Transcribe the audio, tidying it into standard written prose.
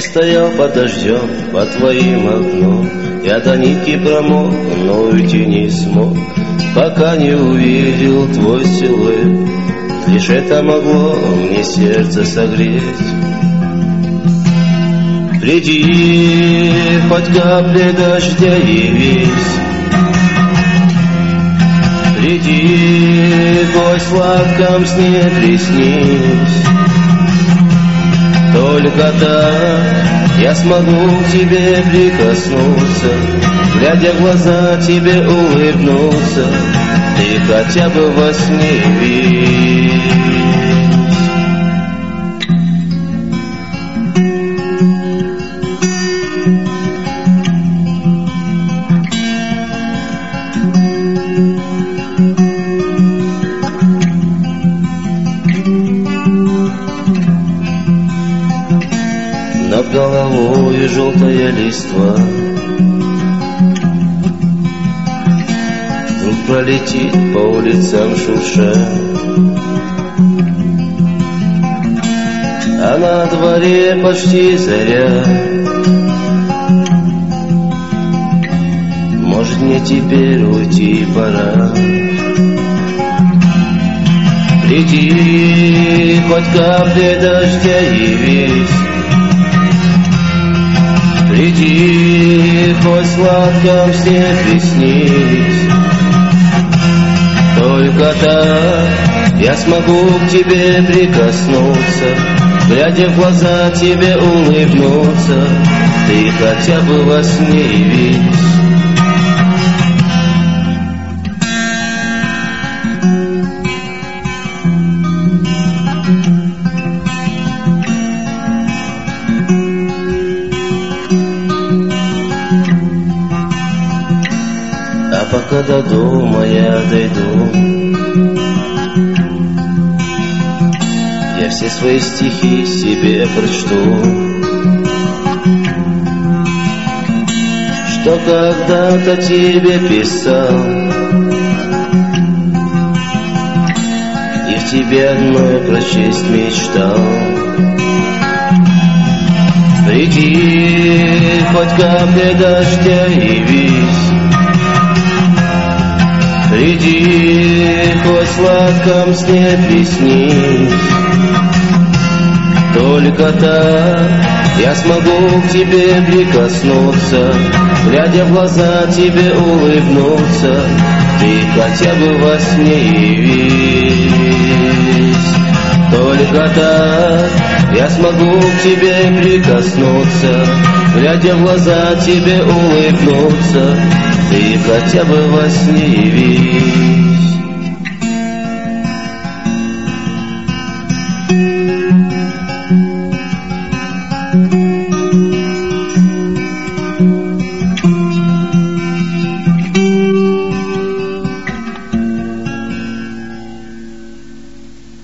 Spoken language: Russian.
стоял под дождем, под твоим окном. Я до нитки промок, но уйти не смог, пока не увидел твой силуэт. Лишь это могло мне сердце согреть. Приди, хоть капли дождя явись. Приди, хоть в сладком сне приснись. Только так я смогу к тебе прикоснуться, глядя в глаза тебе улыбнуться, ты хотя бы во сне видишь. Над головой желтая листва вдруг пролетит по улицам шурша, а на дворе почти заря. Может, мне теперь уйти пора. Приди, хоть капли дождя явись. Приди, хоть в сладком сне приснись. Только так я смогу к тебе прикоснуться, глядя в глаза тебе улыбнуться, ты хотя бы во сне явись. А пока до дома я дойду, я все свои стихи себе прочту, что когда-то тебе писал, и в тебе одной прочесть мечтал. Приди, хоть капли дождя явись. Приди, хоть в сладком сне приснись. Только так я смогу к тебе прикоснуться, глядя в глаза тебе улыбнуться, ты хотя бы во сне явись. Только так я смогу к тебе прикоснуться, глядя в глаза тебе улыбнуться, ты хотя бы во сне явись.